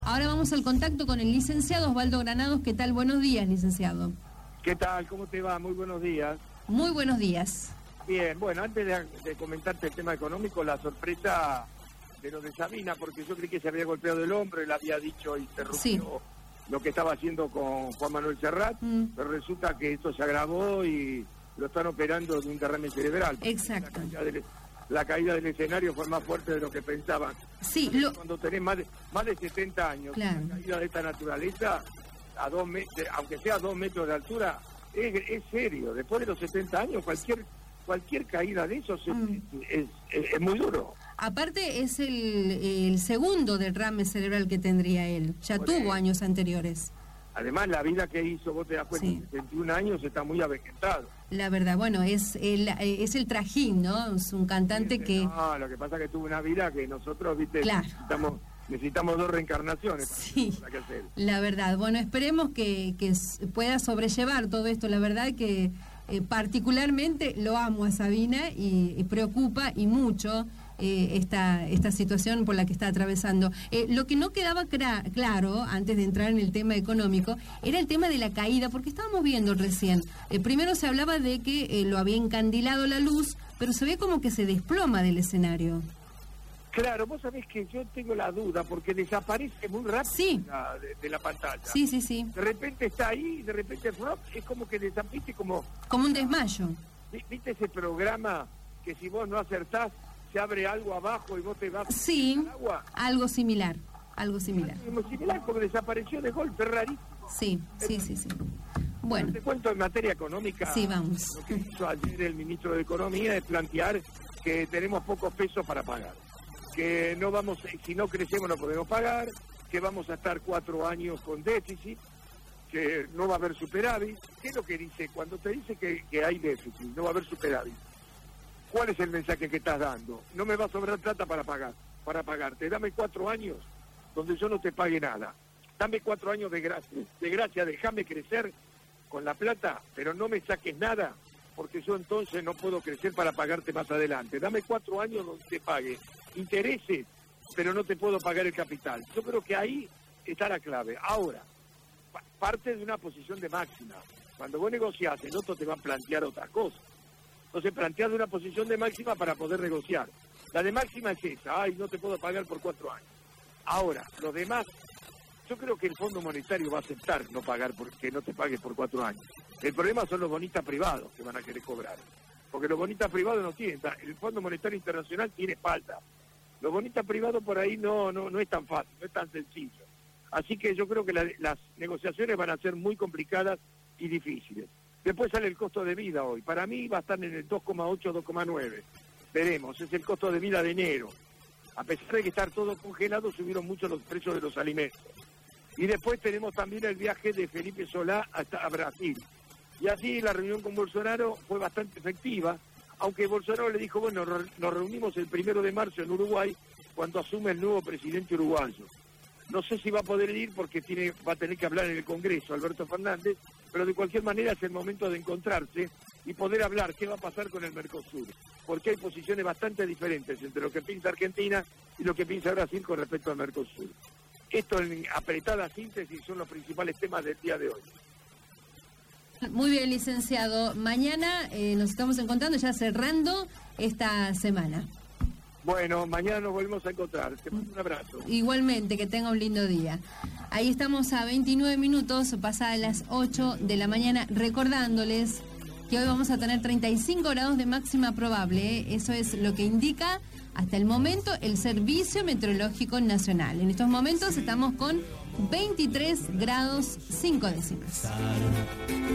Ahora vamos al contacto con el licenciado Osvaldo Granados. ¿Qué tal? Buenos días, licenciado. ¿Qué tal? ¿Cómo te va? Muy buenos días. Muy buenos días. Bien, bueno, antes de comentarte el tema económico, la sorpresa de lo de Sabina, porque yo creí que se había golpeado el hombro, él había dicho y interrumpió lo que estaba haciendo con Juan Manuel Serrat, pero resulta que esto se agravó y lo están operando de un derrame cerebral. Exacto. La caída del escenario fue más fuerte de lo que pensaban. Sí, Cuando tenés más de 70 años, claro, una caída de esta naturaleza, a 2 metros, aunque sea a 2 metros de altura, es serio. Después de los 70 años, cualquier caída de esos es muy duro. Aparte es el segundo derrame cerebral que tendría él. Ya tuvo años anteriores. Además, la vida que hizo, vos te das cuenta, 71 años está muy avejentado. La verdad, bueno, es el trajín, ¿no? Es un cantante que... No, lo que pasa es que tuvo una vida que nosotros, viste, claro, necesitamos 2 reencarnaciones para que hacer. La verdad, bueno, esperemos que pueda sobrellevar todo esto. La verdad que particularmente lo amo a Sabina y preocupa y mucho esta situación por la que está atravesando. Lo que no quedaba claro antes de entrar en el tema económico era el tema de la caída, porque estábamos viendo recién, primero se hablaba de que lo había encandilado la luz, pero se ve como que se desploma del escenario. Claro, vos sabés que yo tengo la duda, porque desaparece muy rápido de la pantalla. Sí. De repente está ahí, y de repente es como que desaparece como un desmayo. ¿Viste ese programa que si vos no acertás, se abre algo abajo y vos te vas al agua? Algo similar. Algo similar porque desapareció de golpe, rarísimo. Sí. Bueno, te cuento en materia económica. Sí, vamos. Lo que hizo ayer el ministro de Economía es plantear que tenemos pocos pesos para pagar, que no vamos, si no crecemos no podemos pagar, que vamos a estar 4 años con déficit, que no va a haber superávit. ¿Qué es lo que dice? Cuando te dice que hay déficit, no va a haber superávit, ¿cuál es el mensaje que estás dando? No me va a sobrar plata para pagarte. Dame 4 años donde yo no te pague nada. Dame 4 años de gracia, déjame crecer con la plata, pero no me saques nada, porque yo entonces no puedo crecer para pagarte más adelante. Dame 4 años donde te pague intereses, pero no te puedo pagar el capital. Yo creo que ahí está la clave. Ahora, parte de una posición de máxima. Cuando vos negociás, el otro te va a plantear otra cosa. Entonces planteás una posición de máxima para poder negociar. La de máxima es esa, no te puedo pagar por 4 años. Ahora, los demás, yo creo que el Fondo Monetario va a aceptar no pagar porque no te pague por 4 años. El problema son los bonistas privados que van a querer cobrar. Porque los bonistas privados no tienen, el Fondo Monetario Internacional tiene espalda. Los bonistas privados por ahí no es tan fácil, no es tan sencillo. Así que yo creo que las negociaciones van a ser muy complicadas y difíciles. Después sale el costo de vida hoy. Para mí va a estar en el 2,8, 2,9. Veremos, es el costo de vida de enero. A pesar de que estar todo congelado, subieron mucho los precios de los alimentos. Y después tenemos también el viaje de Felipe Solá a Brasil. Y así la reunión con Bolsonaro fue bastante efectiva, aunque Bolsonaro le dijo, bueno, nos reunimos el 1 de marzo en Uruguay, cuando asume el nuevo presidente uruguayo. No sé si va a poder ir porque va a tener que hablar en el Congreso, Alberto Fernández, pero de cualquier manera es el momento de encontrarse y poder hablar qué va a pasar con el Mercosur, porque hay posiciones bastante diferentes entre lo que piensa Argentina y lo que piensa Brasil con respecto al Mercosur. Esto en apretada síntesis son los principales temas del día de hoy. Muy bien, licenciado. Mañana nos estamos encontrando, ya cerrando esta semana. Bueno, mañana nos volvemos a encontrar. Te mando un abrazo. Igualmente, que tenga un lindo día. Ahí estamos a 29 minutos, pasadas las 8 de la mañana, recordándoles que hoy vamos a tener 35 grados de máxima probable. Eso es lo que indica hasta el momento el Servicio Meteorológico Nacional. En estos momentos estamos con 23 grados 5 décimas.